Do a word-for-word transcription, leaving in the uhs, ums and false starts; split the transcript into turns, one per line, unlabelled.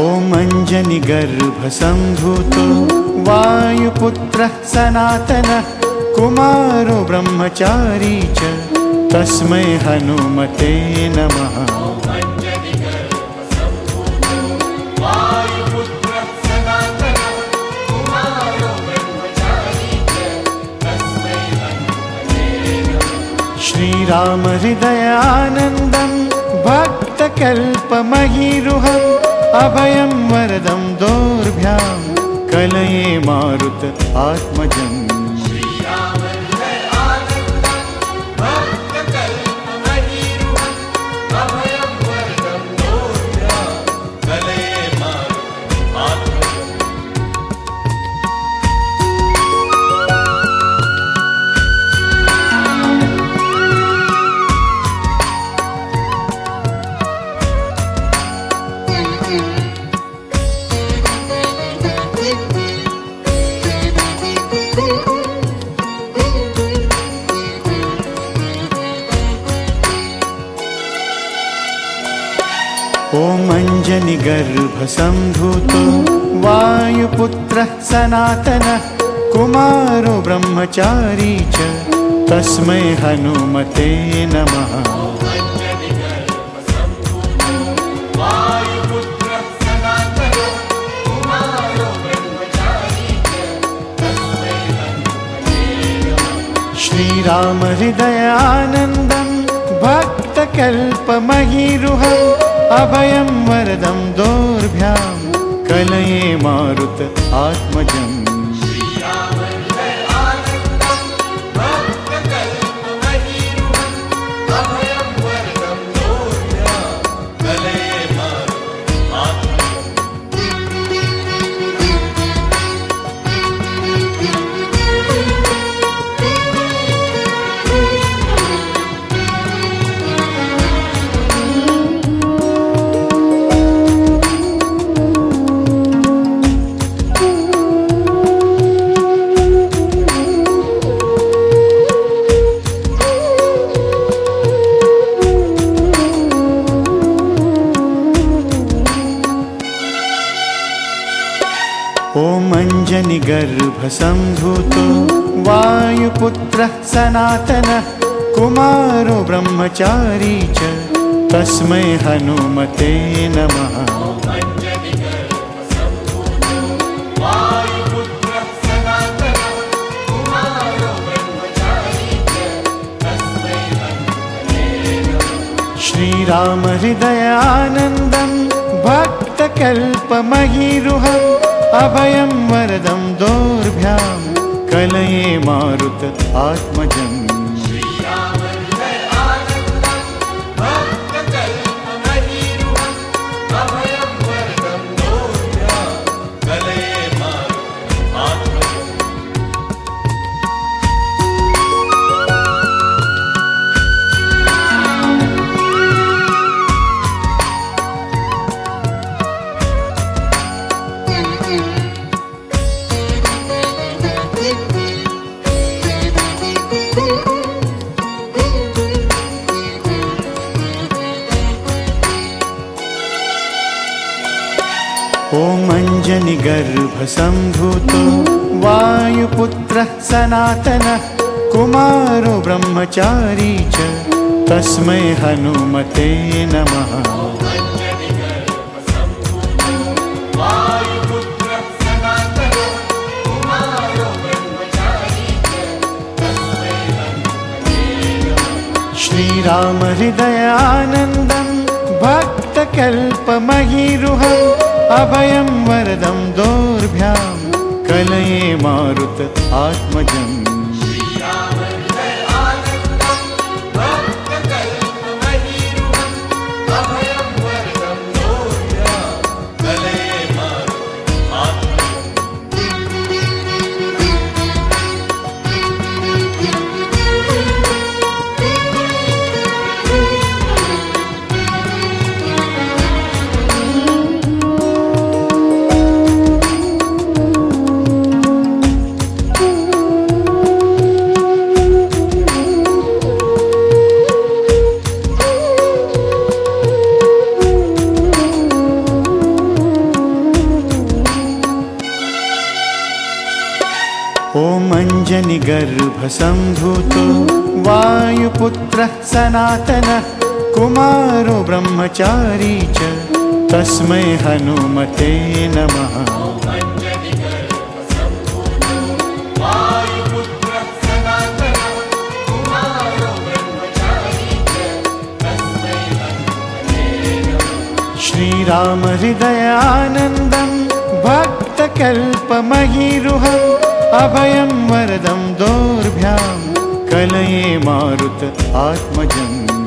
ॐ अञ्जनिगर्भसम्भूतो वायुपुत्रः सनातनः कुमारो ब्रह्मचारी च तस्मै हनुमते नमः। श्रीराम हृदयानन्दं भक्तकल्पमहीरुहम् अभयं वरदं दोर्भ्यां कलये मारुत आत्मजम्। ॐ अञ्जनिगर्भसम्भूतो वायुपुत्रः सनातनः कुमारो ब्रह्मचारी च तस्मै हनुमते नमः। श्रीराम हृदयानन्दं भक्तकल्पमहीरुहम् अभयं वरदं दोर्भ्यां कलये मारुत आत्मजम्। ॐ अञ्जनिगर्भसम्भूतो वायुपुत्रः सनातनः कुमारो ब्रह्मचारी च तस्मै हनुमते नमः। श्रीराम हृदयानन्दं भक्तकल्पमहीरुहम् अभयं वरदं दोर्भ्यां कलये मारुत आत्मजम्। ॐ अञ्जनिगर्भसम्भूतो वायुपुत्रः सनातनः कुमारो ब्रह्मचारी च तस्मै हनुमते नमः। श्रीराम हृदयानन्दं भक्तकल्पमहीरुहम् अभयं वरदं दोर्भ्यां कलये मारुत आत्मजम्। जनिगर्भसम्भूतो वायुपुत्रः सनातनः कुमारो ब्रह्मचारी च तस्मै हनुमते नमः। श्रीराम हृदयानन्दं भक्तकल्पमहीरुहम् अभयं वरदं दोर्भ्यां कलये मारुत आत्मजम्।